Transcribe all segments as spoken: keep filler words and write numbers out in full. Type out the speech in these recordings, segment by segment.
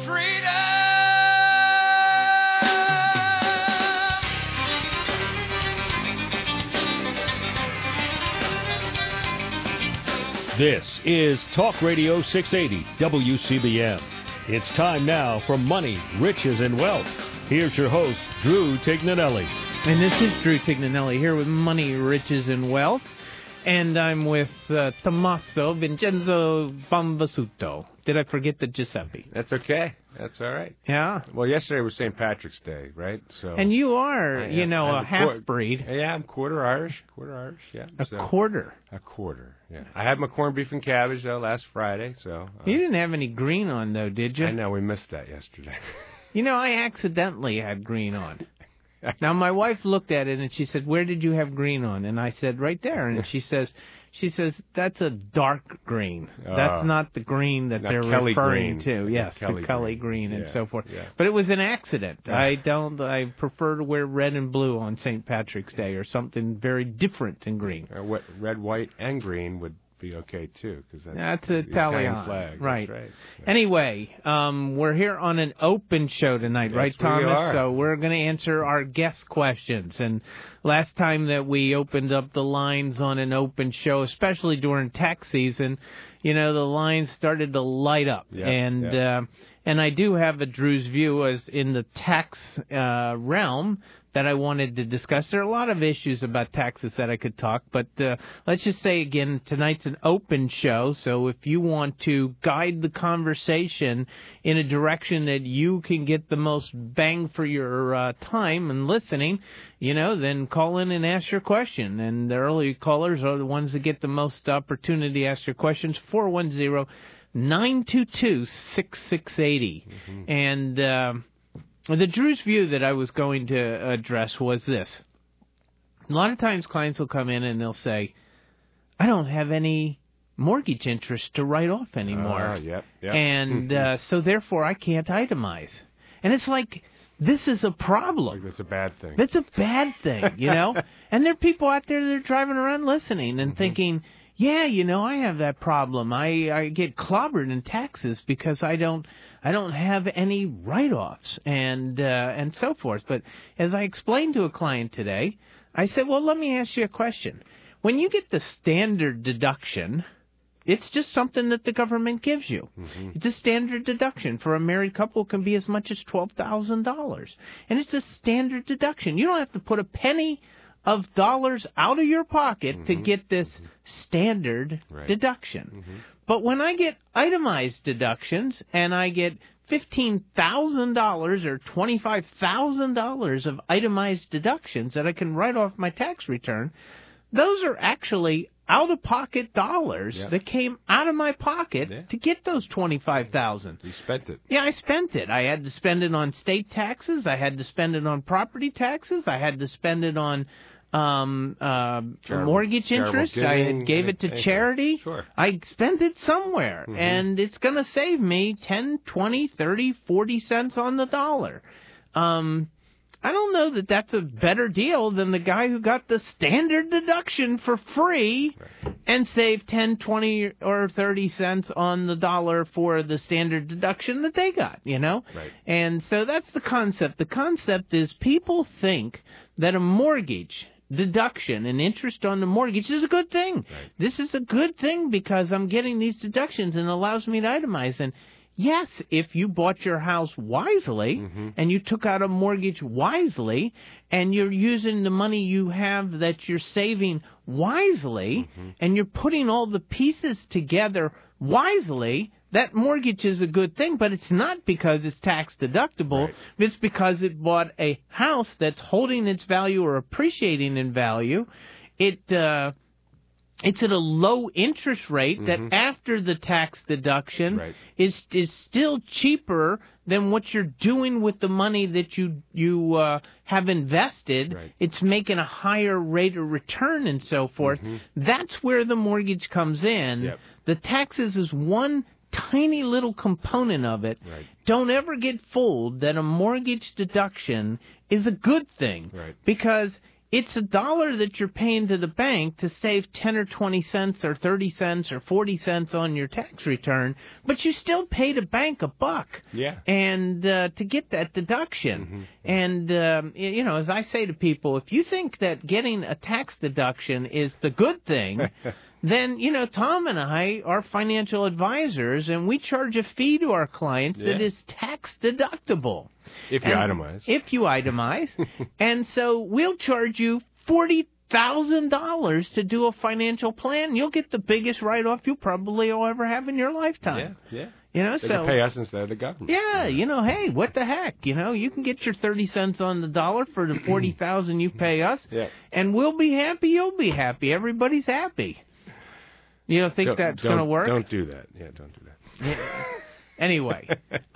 freedom. This is Talk Radio six eighty W C B M. It's time now for Money, Riches, and Wealth. Here's your host, Drew Tignanelli. And this is Drew Tignanelli here with Money, Riches, and Wealth. And I'm with uh, Tommaso Vincenzo Bombasuto. Did I forget the Giuseppe? That's okay. That's all right. Yeah. Well, yesterday was Saint Patrick's Day, right? So. And you are, you know, a, a half-breed. Qu- yeah, I'm quarter Irish. Quarter Irish, yeah. A so. quarter? A quarter, yeah. I had my corned beef and cabbage, though, last Friday, so. Uh, you didn't have any green on, though, did you? I know. We missed that yesterday. You know, I accidentally had green on. Now, my wife looked at it, and she said, where did you have green on? And I said, right there. And she says, she says, that's a dark green. Uh, that's not the green that they're Kelly referring green. to. Yes, Kelly the Kelly green, green and yeah, so forth. Yeah. But it was an accident. Yeah. I don't, I prefer to wear red and blue on Saint Patrick's Day or something very different than green. Uh, what, red, white, and green would be okay, too. Cause that's, that's the Italian Italian flag. Right. That's right. Yeah. Anyway, um, we're here on an open show tonight, yes, right, we Thomas? Are. So we're going to answer our guest questions. And last time that we opened up the lines on an open show, especially during tax season, you know, the lines started to light up. Yep, and yep. Uh, and I do have a Drew's view as in the tax uh, realm that I wanted to discuss. There are a lot of issues about taxes that I could talk, but uh, let's just say again, tonight's an open show, so if you want to guide the conversation in a direction that you can get the most bang for your uh, time and listening, you know, then call in and ask your question. And the early callers are the ones that get the most opportunity to ask your questions, four one zero, nine two two, six six eight zero. Mm-hmm. And Uh, the Drew's view that I was going to address was this. A lot of times clients will come in and they'll say, I don't have any mortgage interest to write off anymore. Uh, yep, yep. And uh, so therefore I can't itemize. And it's like, this is a problem. Like that's a bad thing. That's a bad thing, you know? And there are people out there that are driving around listening and mm-hmm. thinking, yeah, you know, I have that problem. I, I get clobbered in taxes because I don't I don't have any write-offs and uh, and so forth. But as I explained to a client today, I said, well, let me ask you a question. When you get the standard deduction, it's just something that the government gives you. Mm-hmm. It's a standard deduction. For a married couple, it can be as much as twelve thousand dollars. And it's a standard deduction. You don't have to put a penny of dollars out of your pocket mm-hmm. to get this mm-hmm. standard right. deduction. Mm-hmm. But when I get itemized deductions and I get fifteen thousand dollars or twenty-five thousand dollars of itemized deductions that I can write off my tax return, those are actually out-of-pocket dollars yep. that came out of my pocket yeah. to get those twenty-five thousand dollars. You spent it. Yeah, I spent it. I had to spend it on state taxes. I had to spend it on property taxes. I had to spend it on um, uh, charitable, mortgage interest. Giving, I had gave it to anything. charity. Sure. I spent it somewhere, mm-hmm. and it's going to save me ten, twenty, thirty, forty cents on the dollar. Um, I don't know that that's a better deal than the guy who got the standard deduction for free right. and saved ten, twenty, or thirty cents on the dollar for the standard deduction that they got, you know? Right. And so that's the concept. The concept is people think that a mortgage deduction and interest on the mortgage is a good thing. Right. This is a good thing because I'm getting these deductions and it allows me to itemize. And yes, if you bought your house wisely mm-hmm. and you took out a mortgage wisely and you're using the money you have that you're saving wisely mm-hmm. and you're putting all the pieces together wisely, that mortgage is a good thing, but it's not because it's tax deductible. Right. It's because it bought a house that's holding its value or appreciating in value. It uh, it's at a low interest rate mm-hmm. that after the tax deduction right. is is still cheaper than what you're doing with the money that you you uh, have invested. Right. It's making a higher rate of return and so forth. Mm-hmm. That's where the mortgage comes in. Yep. The taxes is one tiny little component of it. Right. Don't ever get fooled that a mortgage deduction is a good thing. Right. Because it's a dollar that you're paying to the bank to save ten or twenty cents or thirty cents or forty cents on your tax return, but you still pay the bank a buck. Yeah. And uh, to get that deduction. Mm-hmm. And, um, you know, as I say to people, if you think that getting a tax deduction is the good thing, then, you know, Tom and I are financial advisors, and we charge a fee to our clients yeah. that is tax deductible. If you and itemize. If you itemize. And so we'll charge you forty thousand dollars to do a financial plan. You'll get the biggest write-off you probably will ever have in your lifetime. Yeah, yeah. You know, they so can pay us instead of the government. Yeah, you know, hey, what the heck? You know, you can get your thirty cents on the dollar for the forty thousand you pay us, yeah. and we'll be happy, you'll be happy, everybody's happy. You don't think don't, that's going to work? Don't do that. Yeah, don't do that. Yeah. Anyway,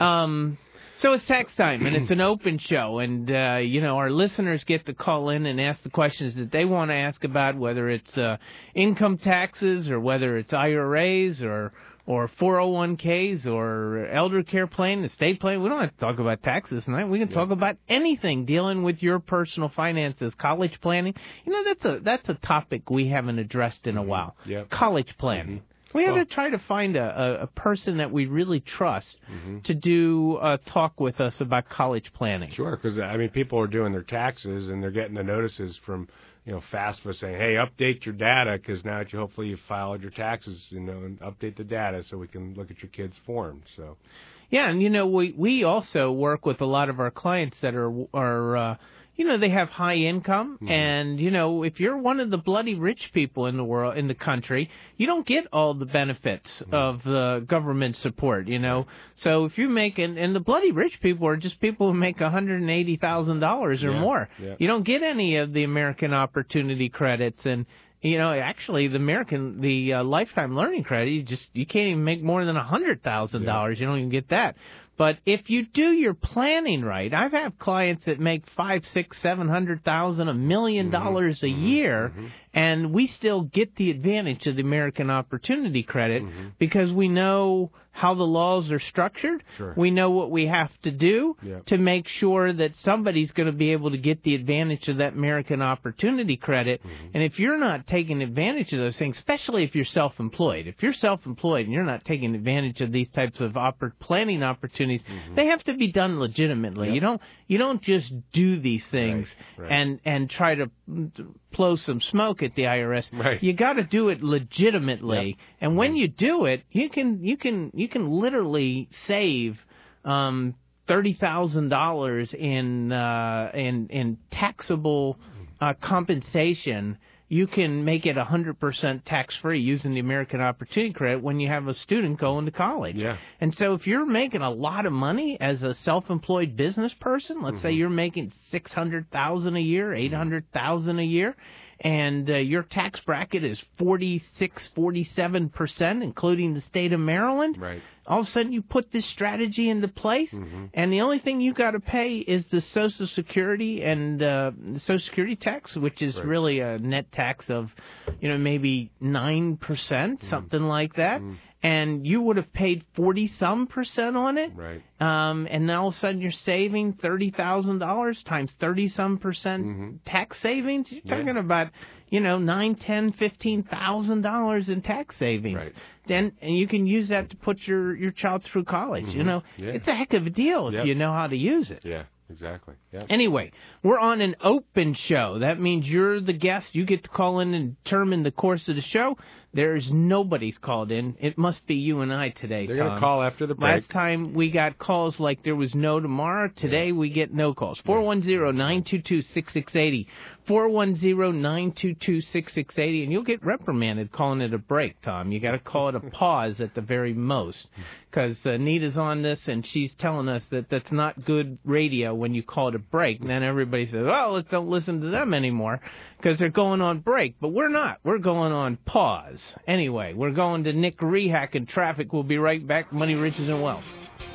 um, so it's tax time, and it's an open show, and, uh, you know, our listeners get to call in and ask the questions that they want to ask about, whether it's uh, income taxes or whether it's I R As or or four oh one Ks or elder care plan, estate plan. We don't have to talk about taxes tonight. We can yeah. talk about anything dealing with your personal finances, college planning. You know, that's a that's a topic we haven't addressed in a mm-hmm. while. Yep. College planning. Mm-hmm. We have oh. to try to find a, a, a person that we really trust mm-hmm. to do uh, talk with us about college planning. Sure, because, I mean, people are doing their taxes, and they're getting the notices from, you know, FAFSA saying, hey, update your data, because now that you hopefully you filed your taxes, you know, and update the data so we can look at your kids' forms. So, yeah, and, you know, we, we also work with a lot of our clients that are, are uh, you know, they have high income, mm-hmm. and, you know, if you're one of the bloody rich people in the world, in the country, you don't get all the benefits mm-hmm. of the government support, you know. So if you make, and, and the bloody rich people are just people who make one hundred eighty thousand dollars or yeah. more. Yeah. You don't get any of the American Opportunity Credits, and, you know, actually the American, the uh, Lifetime Learning Credit, you just, you can't even make more than one hundred thousand dollars. Yeah. You don't even get that. But if you do your planning right, I've had clients that make five, six, seven hundred thousand, a million dollars a year, mm-hmm. and we still get the advantage of the American Opportunity Credit mm-hmm. because we know how the laws are structured. Sure. We know what we have to do yep. to make sure that somebody's going to be able to get the advantage of that American Opportunity Credit. Mm-hmm. And if you're not taking advantage of those things, especially if you're self-employed, if you're self-employed and you're not taking advantage of these types of oppor- planning opportunities, mm-hmm. they have to be done legitimately. Yep. You don't you don't just do these things right, right. and and try to blow some smoke at the I R S. Right. You got to do it legitimately. Yep. And when mm-hmm. you do it, you can you can you can literally save um, thirty thousand dollars in uh, in in taxable uh, compensation. You can make it one hundred percent tax-free using the American Opportunity Credit when you have a student going to college. Yeah. And so if you're making a lot of money as a self-employed business person, let's mm-hmm. say you're making six hundred thousand dollars a year, eight hundred thousand dollars a year, and uh, your tax bracket is forty-six, forty-seven percent, including the state of Maryland, right. all of a sudden you put this strategy into place, mm-hmm. and the only thing you got to pay is the Social Security and uh, the Social Security tax, which is right. really a net tax of, you know, maybe nine percent, mm-hmm. something like that. Mm-hmm. And you would have paid forty-some percent on it. Right. Um, and now all of a sudden you're saving thirty thousand dollars times thirty-some percent mm-hmm. tax savings. You're talking yeah. about, you know, nine, ten, fifteen thousand dollars in tax savings. Right. Then, and you can use that to put your, your child through college. Mm-hmm. You know, yeah. it's a heck of a deal if yep. you know how to use it. Yeah. Exactly. Yeah. Anyway, we're on an open show. That means you're the guest. You get to call in and determine the course of the show. There's nobody's called in. It must be you and I today, They're Tom. going to call after the break. Last time we got calls like there was no tomorrow. Today yeah. we get no calls. four one zero, nine two two, six six eight zero. four one zero, nine two two, six six eight zero. And you'll get reprimanded calling it a break, Tom. You got to call it a pause at the very most. Because uh, Nita's on this and she's telling us that that's not good radio when you call it a break. And then everybody says, well, let's don't listen to them anymore because they're going on break. But we're not. We're going on pause. Anyway, we're going to Nick Rehack in traffic. We'll be right back. Money, Riches, and Wealth.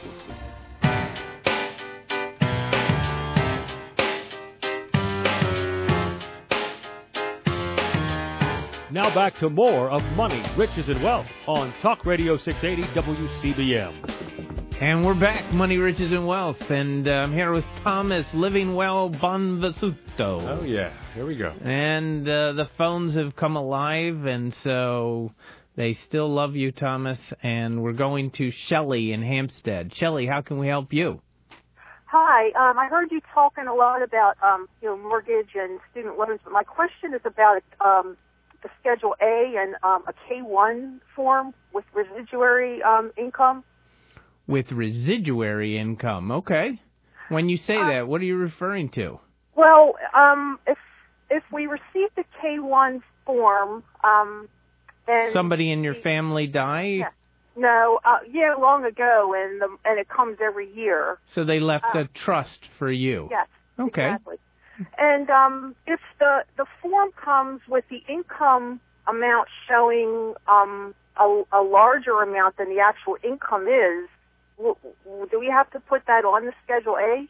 Now back to more of Money, Riches, and Wealth on Talk Radio six eighty W C B M. And we're back, Money, Riches, and Wealth, and uh, I'm here with Thomas Living Well Bonvasuto. Oh, yeah. Here we go. And uh, the phones have come alive, and so they still love you, Thomas, and we're going to Shelley in Hampstead. Shelley, how can we help you? Hi. Um, I heard you talking a lot about um, you know, mortgage and student loans, but my question is about um, the Schedule A and um, a K one form with residuary um, income. With residuary income, okay. When you say Uh, that, what are you referring to? Well, um, if if we received the K one form, um, and Somebody in your the, family die? Yeah, no, uh, yeah, long ago, and the, and it comes every year. So they left Uh, a trust for you? Yes, Okay. exactly. And um, if the the form comes with the income amount showing um, a, a larger amount than the actual income is, w- w- do we have to put that on the Schedule A?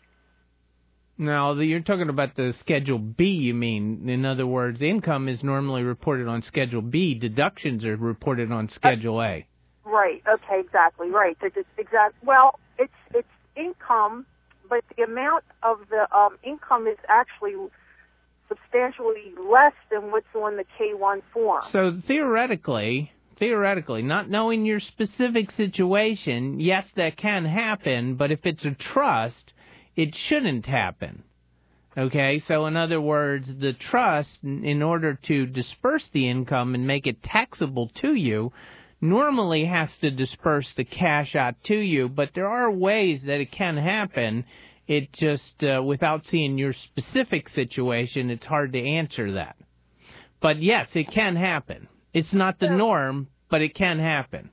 No, the, you're talking about the Schedule B, you mean. In other words, income is normally reported on Schedule B. Deductions are reported on Schedule uh, A. Right. Okay. Exactly. Right. It's exact. Well, it's it's income, but the amount of the um, income is actually substantially less than what's on the K one form. So theoretically, theoretically, not knowing your specific situation, yes, that can happen. But if it's a trust, it shouldn't happen. Okay, so in other words, the trust, in order to disperse the income and make it taxable to you, normally has to disperse the cash out to you, but there are ways that it can happen. It just, uh, without seeing your specific situation, it's hard to answer that. But yes, it can happen. It's not the norm, but it can happen.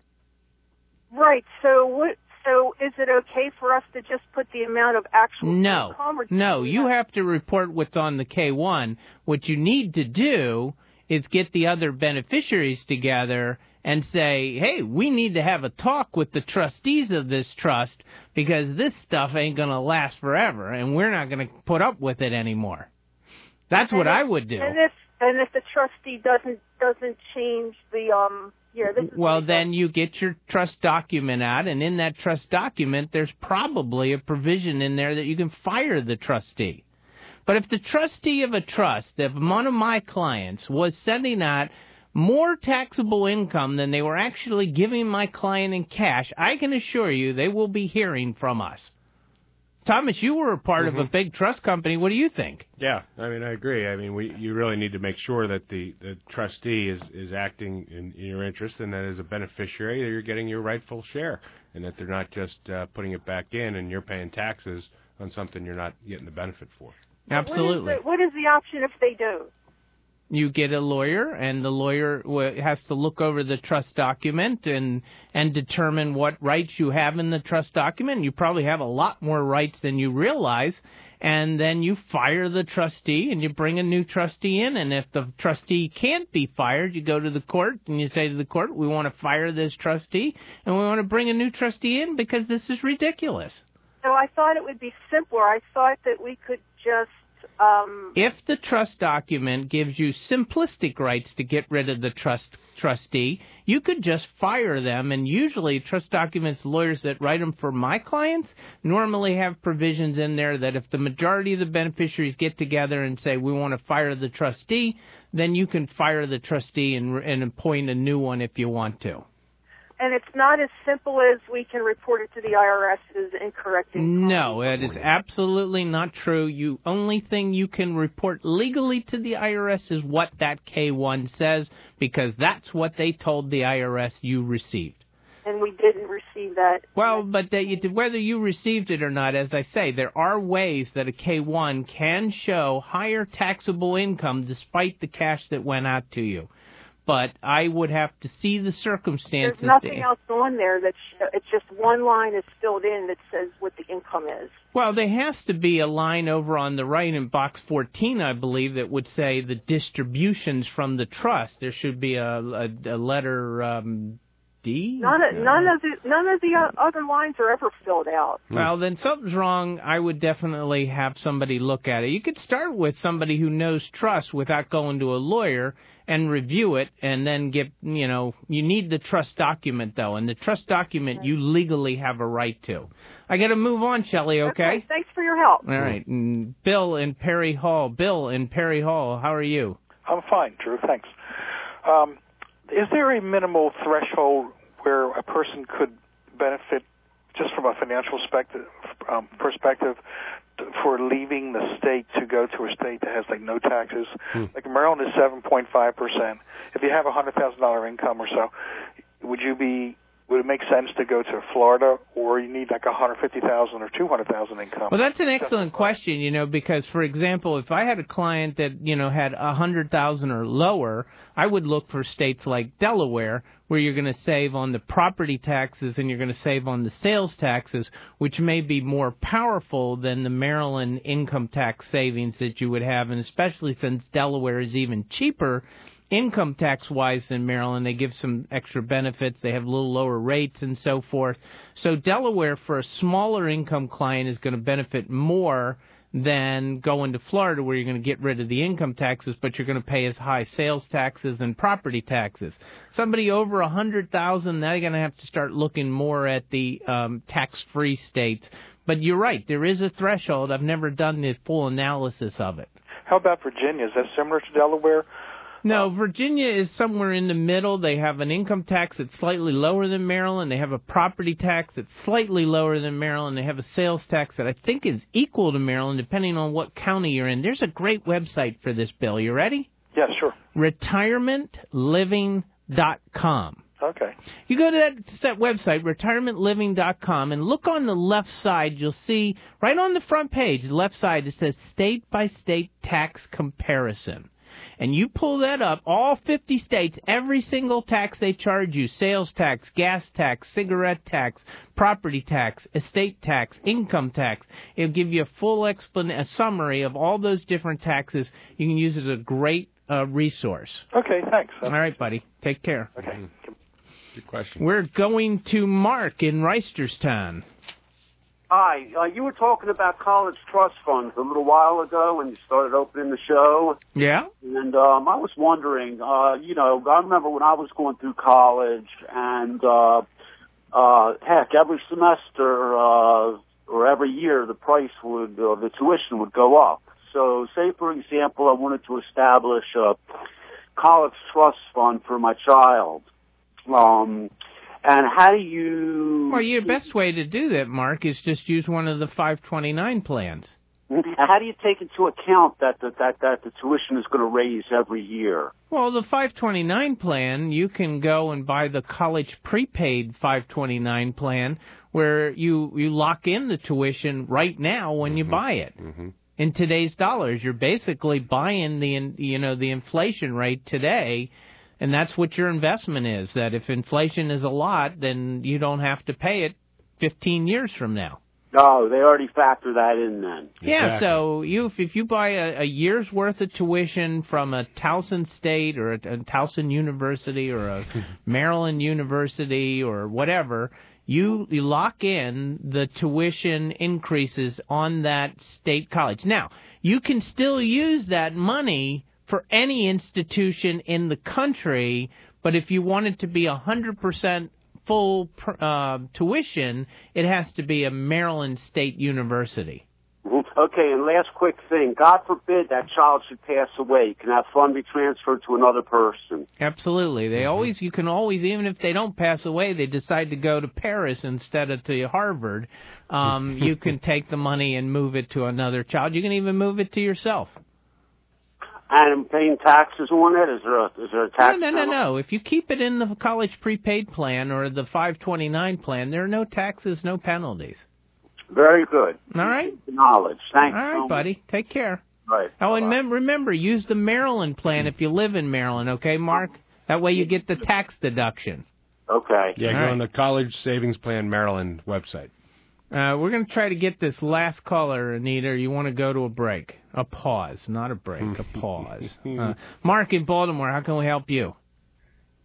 Right, so what? So is it okay for us to just put the amount of actual no, income? Or no, you have to report what's on the K one. What you need to do is get the other beneficiaries together and say, hey, we need to have a talk with the trustees of this trust because this stuff ain't going to last forever, and we're not going to put up with it anymore. That's and what if, I would do. And if and if the trustee doesn't doesn't change the um yeah this is well then you get your trust document out, and in that trust document there's probably a provision in there that you can fire the trustee. But if the trustee of a trust, if one of my clients was sending out more taxable income than they were actually giving my client in cash, I can assure you they will be hearing from us. Thomas, you were a part mm-hmm. of a big trust company. What do you think? Yeah, I mean, I agree. I mean, we you really need to make sure that the, the trustee is, is acting in, in your interest, and that as a beneficiary that you're getting your rightful share, and that they're not just uh, putting it back in and you're paying taxes on something you're not getting the benefit for. Absolutely. What is the, what is the option if they don't? You get a lawyer, and the lawyer has to look over the trust document and and determine what rights you have in the trust document. You probably have a lot more rights than you realize, and then you fire the trustee and you bring a new trustee in, and if the trustee can't be fired, you go to the court and you say to the court, we want to fire this trustee, and we want to bring a new trustee in because this is ridiculous. So I thought it would be simpler. I thought that we could just... Um, if the trust document gives you simplistic rights to get rid of the trust trustee, you could just fire them. And usually trust documents, lawyers that write them for my clients, normally have provisions in there that if the majority of the beneficiaries get together and say, we want to fire the trustee, then you can fire the trustee and, and appoint a new one if you want to. And it's not as simple as we can report it to the I R S as incorrect income. No, it is absolutely not true. You only thing you can report legally to the I R S is what that K one says, because that's what they told the I R S you received. And we didn't receive that. Well, but they, whether you received it or not, as I say, there are ways that a K one can show higher taxable income despite the cash that went out to you. But I would have to see the circumstances. There's nothing else on there that's, it's just one line is filled in that says what the income is. Well, there has to be a line over on the right in box fourteen, I believe, that would say the distributions from the trust. There should be a, a, a letter um, D? None of, No. none of the none of the o- other lines are ever filled out. Well, then something's wrong. I would definitely have somebody look at it. You could start with somebody who knows trust without going to a lawyer and review it, and then get, you know, you need the trust document, though, and the trust document you legally have a right to. I got to move on, Shelley, okay? Okay, thanks for your help. All right. And Bill in Perry Hall. Bill in Perry Hall, how are you? I'm fine, Drew. Thanks. Um, is there a minimal threshold where a person could benefit, just from a financial perspective, um, perspective, for leaving the state to go to a state that has like no taxes? Hmm. Like Maryland is seven point five percent. If you have a hundred thousand dollar income or so, would you be? Would it make sense to go to Florida, or you need like a hundred fifty thousand or two hundred thousand income? Well, that's an excellent question, you know, because, for example, if I had a client that, you know, had a hundred thousand or lower, I would look for states like Delaware, where you're going to save on the property taxes and you're going to save on the sales taxes, which may be more powerful than the Maryland income tax savings that you would have, and especially since Delaware is even cheaper income tax-wise than Maryland. They give some extra benefits. They have a little lower rates and so forth. So Delaware, for a smaller income client, is going to benefit more than going to Florida, where you're going to get rid of the income taxes, but you're going to pay as high sales taxes and property taxes. Somebody over one hundred thousand dollars, they're going to have to start looking more at the um, tax-free states. But you're right, there is a threshold. I've never done the full analysis of it. How about Virginia? Is that similar to Delaware? No, Virginia is somewhere in the middle. They have an income tax that's slightly lower than Maryland. They have a property tax that's slightly lower than Maryland. They have a sales tax that I think is equal to Maryland, depending on what county you're in. There's a great website for this, Bill. You ready? Yeah, sure. retirement living dot com. Okay. You go to that, that website, retirement living dot com, and look on the left side. You'll see right on the front page, the left side, it says state-by-state tax comparison. And you pull that up, all fifty states, every single tax they charge you, sales tax, gas tax, cigarette tax, property tax, estate tax, income tax. It'll give you a full explan- a summary of all those different taxes. You can use it as a great uh, resource. Okay, thanks. All right, buddy. Take care. Okay. Mm-hmm. Good question. We're going to Mark in Reisterstown. Hi, uh, you were talking about college trust funds a little while ago when you started opening the show. Yeah? And um, I was wondering, uh, you know, I remember when I was going through college, and uh, uh, heck, every semester uh, or every year the price would, uh, the tuition would go up. So say, for example, I wanted to establish a college trust fund for my child. Um And how do you... Well, your best way to do that, Mark, is just use one of the five twenty-nine plans. How do you take into account that the, that, that the tuition is going to raise every year? Well, the five twenty-nine plan, you can go and buy the college prepaid five twenty-nine plan, where you, you lock in the tuition right now when mm-hmm. you buy it. Mm-hmm. In today's dollars, you're basically buying the, you know, the inflation rate today. And that's what your investment is, that if inflation is a lot, then you don't have to pay it fifteen years from now. Oh, they already factor that in then. Yeah, exactly. So you, if, if you buy a, a year's worth of tuition from a Towson State or a, a Towson University or a Maryland University or whatever, you, you lock in the tuition increases on that state college. Now, you can still use that money for any institution in the country, but if you want it to be one hundred percent full uh, tuition, it has to be a Maryland State University. Okay, and last quick thing. God forbid that child should pass away. Can that fund be transferred to another person? Absolutely. They mm-hmm. always, you can always, even if they don't pass away, they decide to go to Paris instead of to Harvard, um, you can take the money and move it to another child. You can even move it to yourself. And I'm paying taxes on it? Is there a, is there a tax? No, no, no, no. If you keep it in the college prepaid plan or the five twenty-nine plan, there are no taxes, no penalties. Very good. All right. Knowledge. Thanks. All right, so buddy. Take care. Right. Oh, and mem- remember, use the Maryland plan if you live in Maryland, okay, Mark? That way you get the tax deduction. Okay. Yeah, All go right. on the College Savings Plan Maryland website. Uh, we're going to try to get this last caller, Anita. You want to go to a break? A pause, not a break, a pause. Uh, Mark in Baltimore, how can we help you?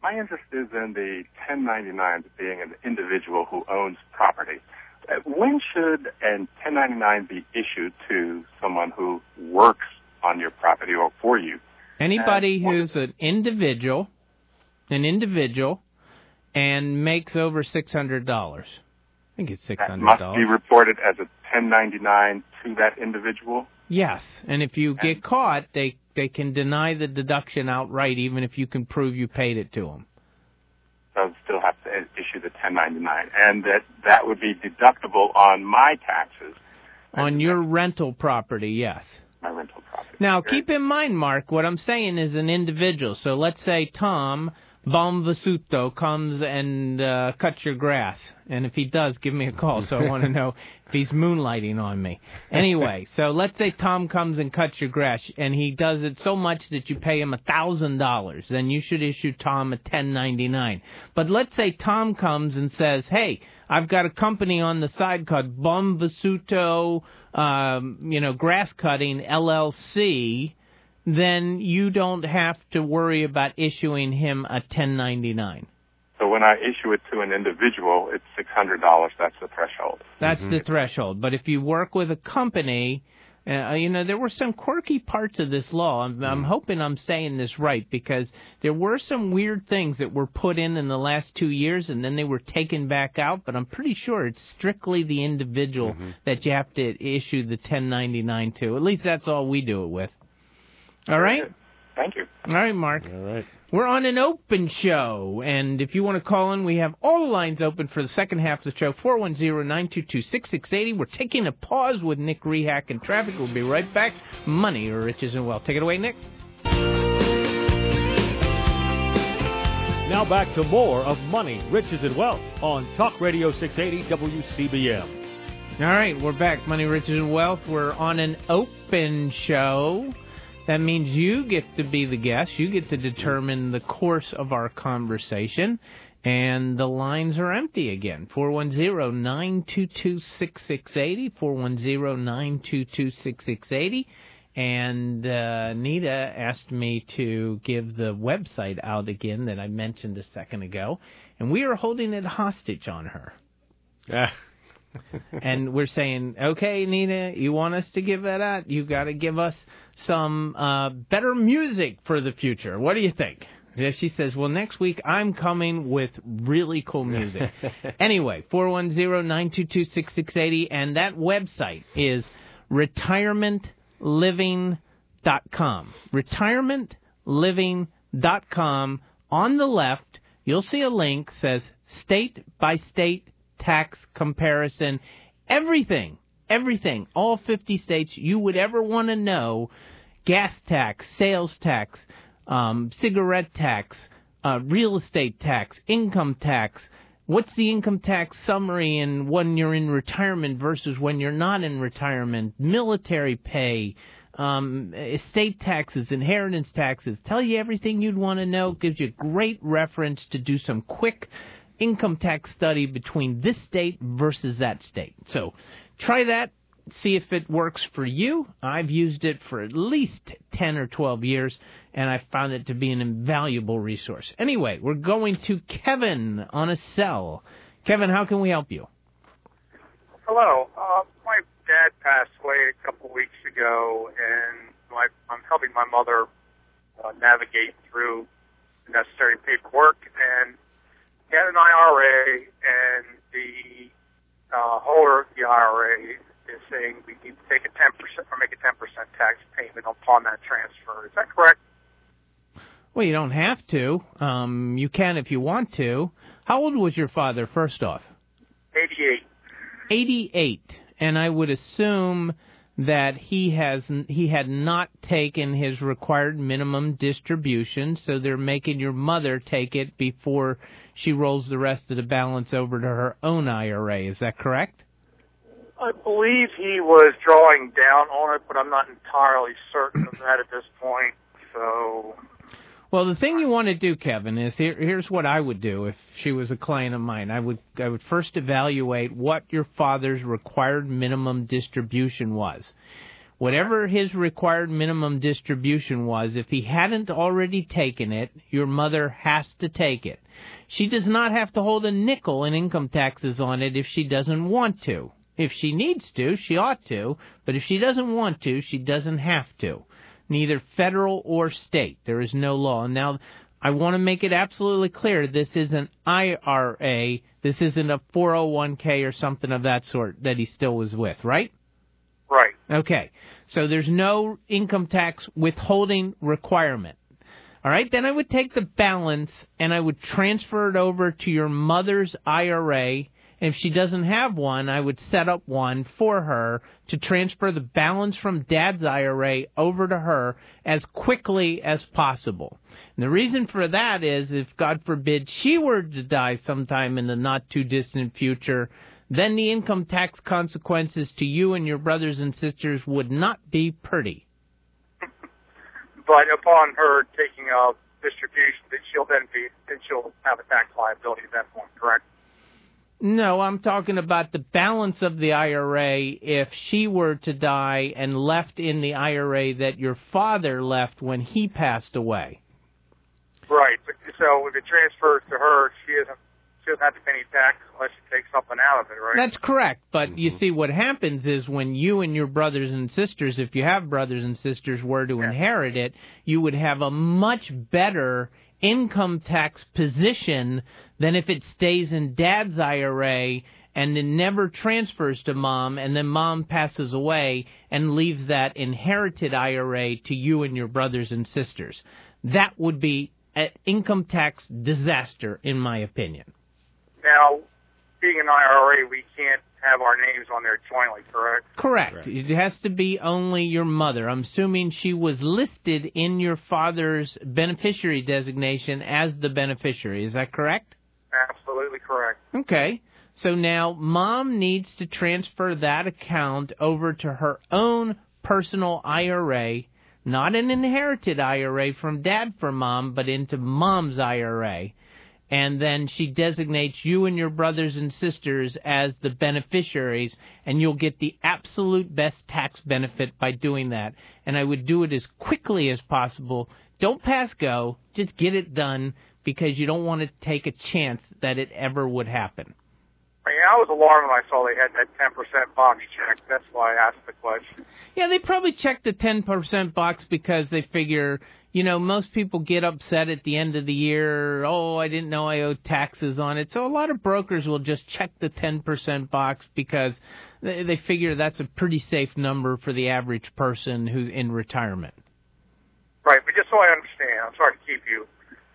my interest is in the ten ninety-nines being an individual who owns property. Uh, when should a ten ninety-nine be issued to someone who works on your property or for you? Anybody uh, who's an individual, an individual, and makes over six hundred dollars. I think it's six hundred dollars. That must be reported as a ten ninety-nine to that individual? Yes, and if you get caught, they, they can deny the deduction outright, even if you can prove you paid it to them. So I'd still have to issue the ten ninety-nine, and that, that would be deductible on my taxes. On your rental property, yes. My rental property. Now, keep in mind, Mark, what I'm saying is an individual. So let's say Tom Bomvasuto comes and uh, cuts your grass. And if he does, give me a call. So I want to know if he's moonlighting on me. Anyway, so let's say Tom comes and cuts your grass, and he does it so much that you pay him one thousand dollars. Then you should issue Tom a ten ninety-nine. But let's say Tom comes and says, hey, I've got a company on the side called Bomvasuto, um, you know, Grass Cutting, L L C, then you don't have to worry about issuing him a ten ninety-nine. So when I issue it to an individual, it's six hundred dollars. That's the threshold. That's mm-hmm. the threshold. But if you work with a company, uh, you know, there were some quirky parts of this law. I'm, mm-hmm. I'm hoping I'm saying this right, because there were some weird things that were put in in the last two years, and then they were taken back out. But I'm pretty sure it's strictly the individual mm-hmm. that you have to issue the ten ninety-nine to. At least that's all we do it with. All right? Thank you. All right, Mark. All right. We're on an open show, and if you want to call in, we have all the lines open for the second half of the show, four one zero, nine two two, six six eight zero. We're taking a pause with Nick Rehak and traffic. We'll be right back. Money, Riches, and Wealth. Take it away, Nick. Now back to more of Money, Riches, and Wealth on Talk Radio six eighty W C B M. All right, we're back. Money, Riches, and Wealth. We're on an open show. That means you get to be the guest. You get to determine the course of our conversation. And the lines are empty again. four one zero, nine two two, six six eight zero, four one zero, nine two two, six six eight zero. And uh, Nita asked me to give the website out again that I mentioned a second ago. And we are holding it hostage on her. Yeah. And we're saying, okay, Nina, you want us to give that out? You got to give us some uh, better music for the future. What do you think? She says, well, next week I'm coming with really cool music. Anyway, four one zero, nine two two, six six eight zero, and that website is retirement living dot com. retirement living dot com. On the left, you'll see a link that says state-by-state tax comparison. Everything, everything, all fifty states you would ever want to know, gas tax, sales tax, um, cigarette tax, uh, real estate tax, income tax. What's the income tax summary in when you're in retirement versus when you're not in retirement? Military pay, um, estate taxes, inheritance taxes. Tell you everything you'd want to know. Gives you great reference to do some quick income tax study between this state versus that state. So try that. See if it works for you. I've used it for at least ten or twelve years, and I found it to be an invaluable resource. Anyway, we're going to Kevin on a cell. Kevin, how can we help you? Hello. Uh, my dad passed away a couple weeks ago, and my, I'm helping my mother uh, navigate through the necessary paperwork. And he had an I R A, and the uh, holder of the I R A is saying we need to take a ten percent or make a ten percent tax payment upon that transfer. Is that correct? Well, you don't have to. Um, you can if you want to. How old was your father, first off? eighty-eight. eighty-eight. And I would assume that he has he had not taken his required minimum distribution, so they're making your mother take it before she rolls the rest of the balance over to her own I R A. Is that correct? I believe he was drawing down on it, but I'm not entirely certain of that at this point. So, well, the thing you want to do, Kevin, is here, here's what I would do if she was a client of mine. I would I would first evaluate what your father's required minimum distribution was. Whatever his required minimum distribution was, if he hadn't already taken it, your mother has to take it. She does not have to hold a nickel in income taxes on it if she doesn't want to. If she needs to, she ought to, but if she doesn't want to, she doesn't have to. Neither federal or state. There is no law. Now, I want to make it absolutely clear, this is an I R A. This isn't a four oh one k or something of that sort that he still was with, right? Right. Okay. So there's no income tax withholding requirement. All right, then I would take the balance and I would transfer it over to your mother's I R A. And if she doesn't have one, I would set up one for her to transfer the balance from Dad's I R A over to her as quickly as possible. And the reason for that is if, God forbid, she were to die sometime in the not-too-distant future, then the income tax consequences to you and your brothers and sisters would not be pretty. But upon her taking a distribution, that she'll then be, then she'll have a tax liability at that point, correct? No, I'm talking about the balance of the I R A if she were to die and left in the I R A that your father left when he passed away. Right. So if it transfers to her, she doesn't, she doesn't have to pay any tax unless she takes something out of it, right? That's correct. But you see, what happens is when you and your brothers and sisters, if you have brothers and sisters, were to yeah. inherit it, you would have a much better income tax position than if it stays in Dad's I R A and then never transfers to Mom, and then Mom passes away and leaves that inherited I R A to you and your brothers and sisters. That would be an income tax disaster, in my opinion. Now, being an I R A, we can't have our names on there jointly, correct? Correct. Correct. It has to be only your mother. I'm assuming she was listed in your father's beneficiary designation as the beneficiary. Is that correct? Absolutely correct. Okay. So now Mom needs to transfer that account over to her own personal I R A, not an inherited I R A from Dad for Mom, but into Mom's I R A. And then she designates you and your brothers and sisters as the beneficiaries, and you'll get the absolute best tax benefit by doing that. And I would do it as quickly as possible. Don't pass go. Just get it done, because you don't want to take a chance that it ever would happen. Yeah, I was alarmed when I saw they had that ten percent box checked. That's why I asked the question. Yeah, they probably checked the ten percent box because they figure, you know, most people get upset at the end of the year. Oh, I didn't know I owed taxes on it. So a lot of brokers will just check the ten percent box because they, they figure that's a pretty safe number for the average person who's in retirement. Right, but just so I understand, I'm sorry to keep you.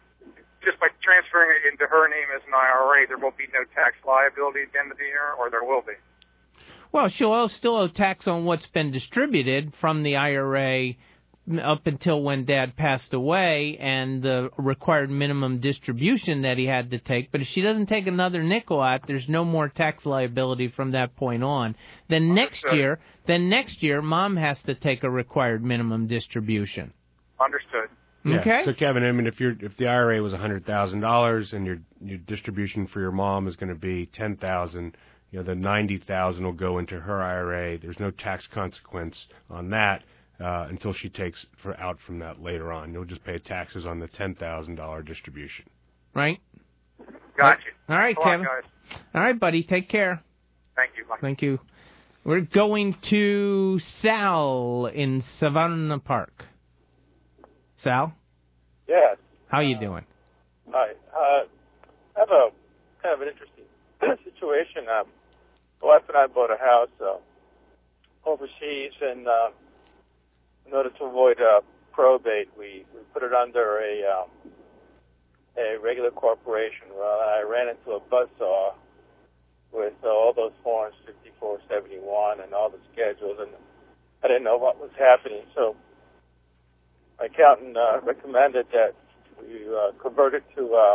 Just by transferring it into her name as an I R A, there will be no tax liability at the end of the year, or there will be? Well, she'll still owe tax on what's been distributed from the I R A up until when Dad passed away and the required minimum distribution that he had to take. But if she doesn't take another nickel out, there's no more tax liability from that point on. Then next Understood. year, then next year, Mom has to take a required minimum distribution. Understood. Yeah. Okay. So Kevin, I mean, if you're if the I R A was a hundred thousand dollars and your your distribution for your mom is going to be ten thousand, you know, the ninety thousand will go into her I R A. There's no tax consequence on that uh, until she takes for out from that later on. You'll just pay taxes on the ten thousand dollar distribution. Right. Gotcha. All right, Come on, Kevin. guys. All right, buddy. Take care. Thank you. Bye. Thank you. We're going to Sal in Savannah Park. Sal? Yes. How you uh, doing? Hi. Uh, I have a kind of an interesting situation. Um, my wife and I bought a house uh, overseas, and uh, in order to avoid uh, probate, we, we put it under a um, a regular corporation. Well, I ran into a buzzsaw with uh, all those forms, fifty-four seventy-one, and all the schedules, and I didn't know what was happening, so my accountant uh, recommended that we uh, convert it to uh,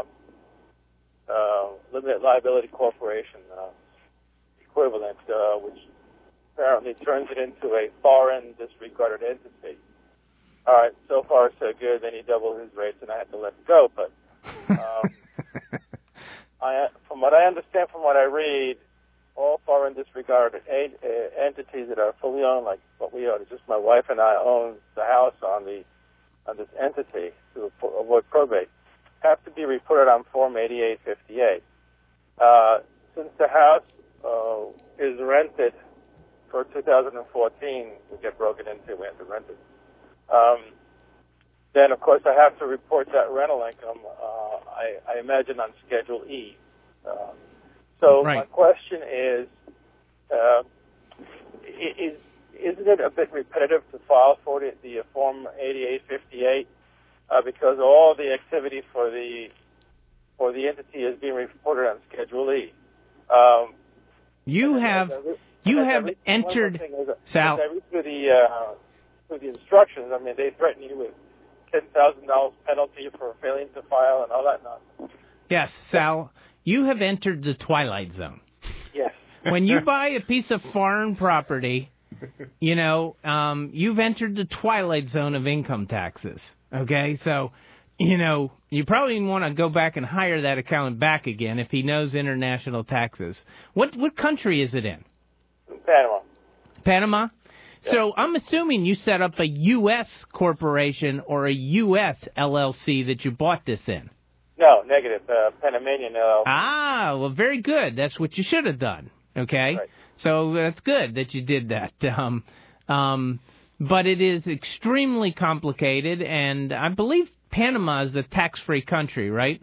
uh, limited liability corporation uh, equivalent, uh, which apparently turns it into a foreign disregarded entity. All right, so far so good. Then he doubled his rates, and I had to let it go. But um, I, from what I understand, from what I read, all foreign disregarded a- uh, entities that are fully owned, like what we own. It's just my wife and I own the house on the on this entity to avoid probate, have to be reported on Form eighty-eight fifty-eight. Uh, since the house uh, is rented for two thousand fourteen, we get broken into, we have to rent it. Um, then, of course, I have to report that rental income, uh, I, I imagine, on Schedule E. Uh, so right. my question is, uh, is, isn't it a bit repetitive to file for the, the Form eighty-eight fifty-eight uh, because all the activity for the for the entity is being reported on Schedule E? Um, you have I, you and have read, entered, is, Sal. As I read through the, uh, through the instructions, I mean, they threaten you with ten thousand dollars penalty for failing to file and all that nonsense. Yes, Sal, you have entered the twilight zone. Yes. When you buy a piece of foreign property, you know, um, you've entered the twilight zone of income taxes, okay? So, you know, you probably want to go back and hire that accountant back again if he knows international taxes. What what country is it in? Panama. Panama? Yeah. So I'm assuming you set up a U S corporation or a U S L L C that you bought this in. No, negative. Uh, Panamanian L L C. Ah, well, very good. That's what you should have done, okay? Right. So that's good that you did that. Um, um, but it is extremely complicated, and I believe Panama is a tax-free country, right?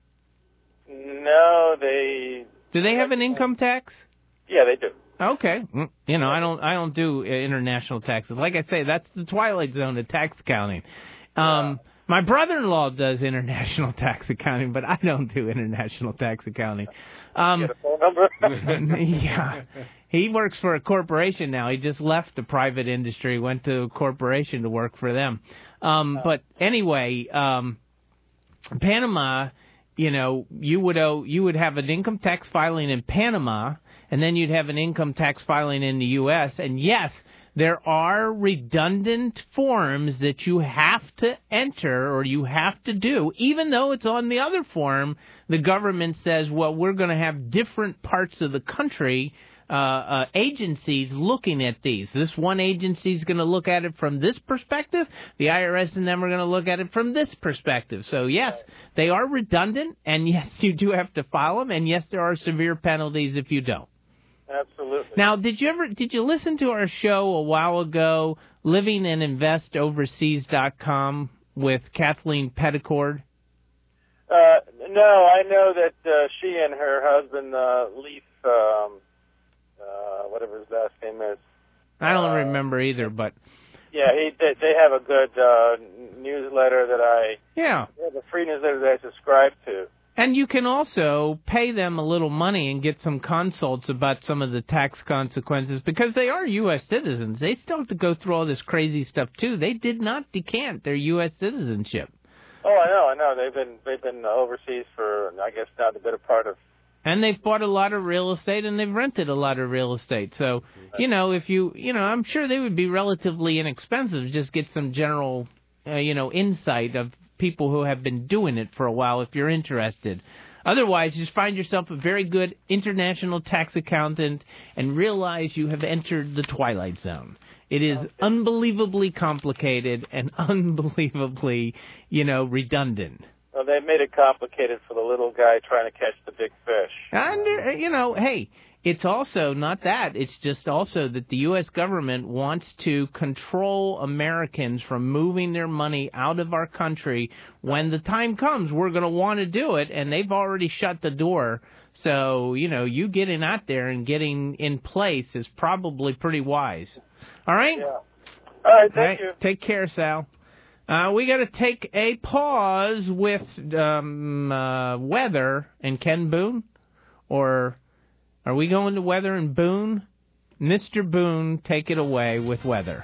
No, they... Do they have an income tax? Yeah, they do. Okay. You know, I don't I don't do international taxes. Like I say, that's the twilight zone of tax accounting. Um, yeah. My brother-in-law does international tax accounting, but I don't do international tax accounting. Um, Get a phone number? Yeah. He works for a corporation now. He just left the private industry, went to a corporation to work for them. Um, but anyway, um, Panama, you know, you would owe, you would have an income tax filing in Panama, and then you'd have an income tax filing in the U S. And yes, there are redundant forms that you have to enter or you have to do, even though it's on the other form. The government says, well, we're going to have different parts of the country uh, uh, agencies looking at these. This one agency is going to look at it from this perspective. The I R S and them are going to look at it from this perspective. So, yes, they are redundant, and yes, you do have to file them, and yes, there are severe penalties if you don't. Absolutely. Now, did you ever did you listen to our show a while ago, living and invest overseas dot com, with Kathleen Petticord? Uh, no, I know that uh, she and her husband, uh, Leaf, um, uh, whatever his last name is. I don't uh, remember either, but... Yeah, he, they, they have a good uh, newsletter that I... Yeah. They have a free newsletter that I subscribe to. And you can also pay them a little money and get some consults about some of the tax consequences, because they are U S citizens. They still have to go through all this crazy stuff, too. They did not decant their U S citizenship. Oh, I know, I know. They've been they've been overseas for, I guess, now the better part of... And they've bought a lot of real estate, and they've rented a lot of real estate. So, you know, if you, you know, I'm sure they would be relatively inexpensive. Just get some general, uh, you know, insight of people who have been doing it for a while if you're interested. Otherwise, just find yourself a very good international tax accountant and realize you have entered the twilight zone. It is okay. Unbelievably complicated and unbelievably, you know, redundant. Well, they made it complicated for the little guy trying to catch the big fish. And, you know, hey, it's also not that. It's just also that the U S government wants to control Americans from moving their money out of our country. When the time comes, we're going to want to do it, and they've already shut the door. So, you know, you getting out there and getting in place is probably pretty wise. All right? Yeah. All right, thank All right. you. Take care, Sal. Uh, we got to take a pause with um, uh, weather and Ken Boone, or are we going to weather and Boone? Mister Boone, take it away with weather.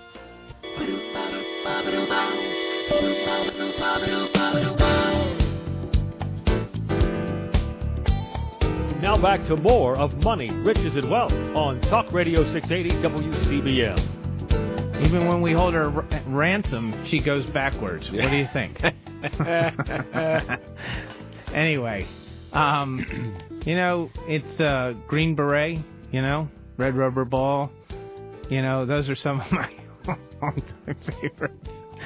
Now back to more of Money, Riches, and Wealth on Talk Radio six eighty W C B M. Even when we hold her r- ransom, she goes backwards. What do you think? Anyway, um, You know, it's uh, Green Beret, you know, Red Rubber Ball. You know, those are some of my all-time favorites.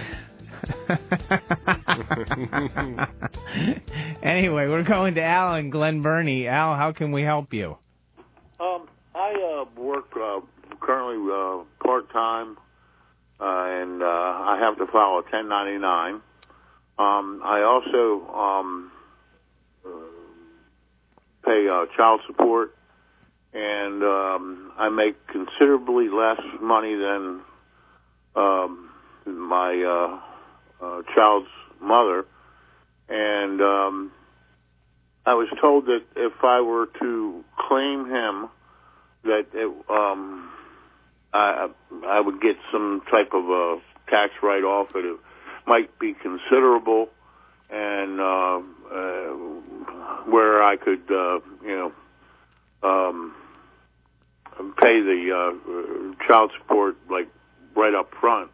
Anyway, we're going to Al and Glen Burnie. Al, how can we help you? Um, I uh, work uh, currently uh, part-time, uh, and uh, I have to file a ten ninety-nine. Um, I also um, uh, pay uh, child support, and um, I make considerably less money than um, my uh, uh, child's mother. And um, I was told that if I were to claim him, that it, um, I, I would get some type of a tax write-off. It might be considerable, and uh, uh, where I could, uh, you know, um, pay the uh, child support like right up front.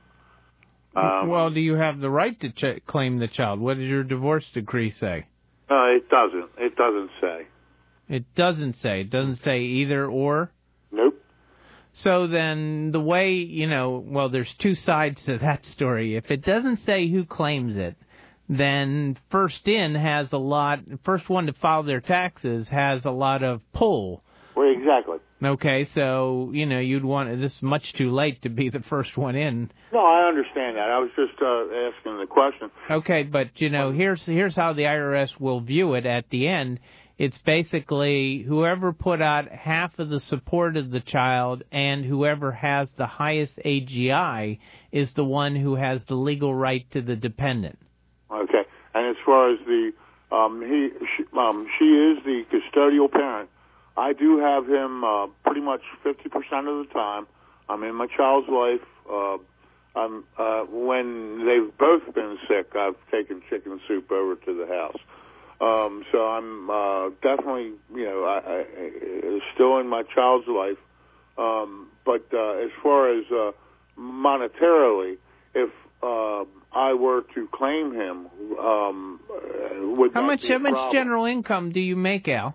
Um, well, do you have the right to ch- claim the child? What does your divorce decree say? Uh, it doesn't. It doesn't say. It doesn't say. It doesn't say either or? Nope. So then the way, you know, well, there's two sides to that story. If it doesn't say who claims it, then First In has a lot, first one to file their taxes has a lot of pull. Well, exactly. Okay, so, you know, you'd want, this is much too late to be the first one in. No, I understand that. I was just uh, asking the question. Okay, but, you know, here's here's how the I R S will view it at the end. It's basically whoever put out half of the support of the child and whoever has the highest A G I is the one who has the legal right to the dependent. Okay, and as far as the, um, he, she, um, she is the custodial parent. I do have him uh, pretty much fifty percent of the time. I'm in my child's life. Uh, I'm, uh, when they've both been sick, I've taken chicken soup over to the house. Um, so I'm uh, definitely, you know, I, I, still in my child's life. Um, but uh, as far as uh, monetarily, if uh, I were to claim him, um, would how that much be a how much problem? general income do you make, Al?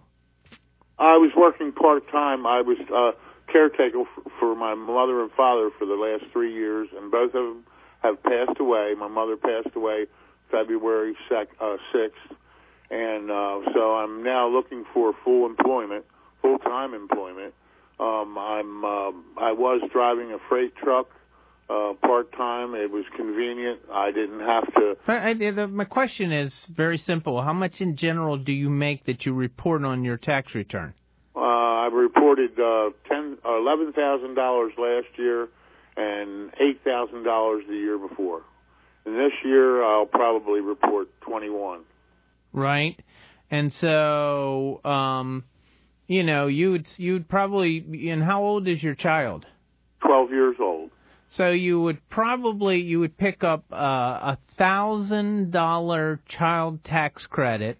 I was working part-time. I was uh, caretaker f- for my mother and father for the last three years, and both of them have passed away. My mother passed away February sixth, and uh, so I'm now looking for full employment, full-time employment. Um, I'm uh, I was driving a freight truck uh, part-time. It was convenient. I didn't have to... But I, the, my question is very simple. How much in general do you make that you report on your tax return? Uh, I reported uh, ten, uh, eleven thousand dollars last year and eight thousand dollars the year before. And this year I'll probably report twenty-one. Right. And so, um, you know, you'd, you'd probably... And how old is your child? twelve years old. So you would probably, you would pick up uh, a one thousand dollars child tax credit,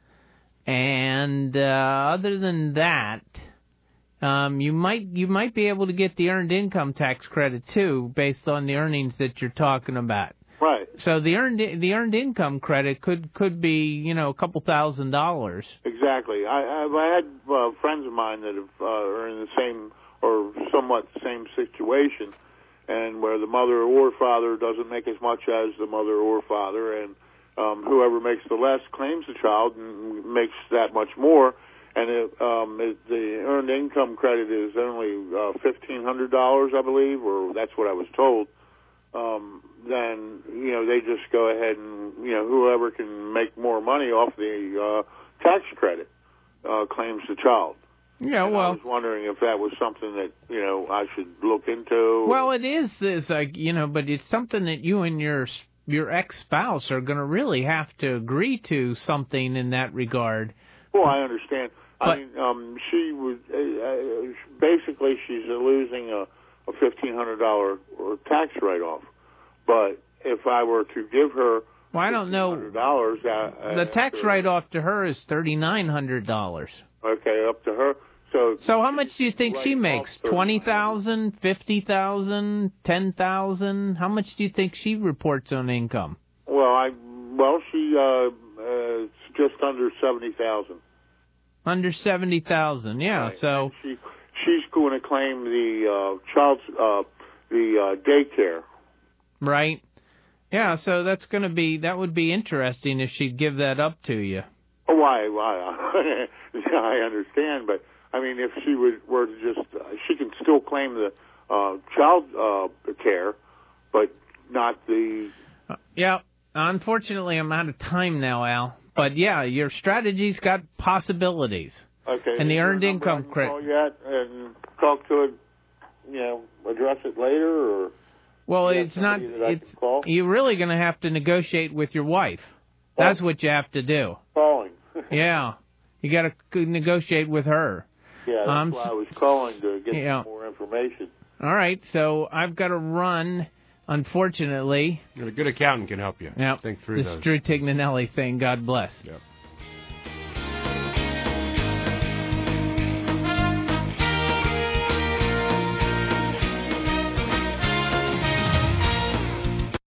and uh, other than that, um, you might you might be able to get the earned income tax credit too, based on the earnings that you're talking about. Right. So the earned the earned income credit could could be, you know, a couple thousand dollars. Exactly. I I've, I had uh, friends of mine that have, uh, are in the same or somewhat the same situation, and where the mother or father doesn't make as much as the mother or father, and um, whoever makes the less claims the child and makes that much more, and it, um, it, the earned income credit is only uh, fifteen hundred dollars, I believe, or that's what I was told. Um, then, you know, they just go ahead and, you know, whoever can make more money off the uh, tax credit uh, claims the child. Yeah, and well, I was wondering if that was something that, you know, I should look into. Well, it is, is like, you know, but it's something that you and your your ex-spouse are going to really have to agree to something in that regard. Well, I understand. But, I mean, um, she was uh, uh, basically she's losing a, a fifteen hundred dollar tax write-off. But if I were to give her, well, I don't know. Dollars, uh, the tax after, write-off to her is thirty nine hundred dollars. Okay, up to her. So, so how much do you think she makes? Twenty thousand, fifty thousand, ten thousand? How much do you think she reports on income? Well, I well she uh, uh, it's just under seventy thousand. Under seventy thousand. Yeah. Right. So she she's going to claim the uh, child's uh, the uh, daycare. Right. Yeah. So that's going to be that would be interesting if she'd give that up to you. Oh, why? Why? Yeah, I understand, but I mean, if she would were to just, uh, she can still claim the uh, child uh, care, but not the. Uh, yeah. Unfortunately, I'm out of time now, Al. But yeah, your strategy's got possibilities. Okay. And the earned income credit. Call yet and talk to it. You know, address it later, or. Well, it's not. It's, you're really going to have to negotiate with your wife. That's what you have to do. Calling. Yeah, you got to negotiate with her. Yeah, that's um, why I was calling to get yeah. some more information. All right, so I've got to run. Unfortunately, a good accountant can help you yep, think through this those. Drew Tignanelli thing. God bless. Yep.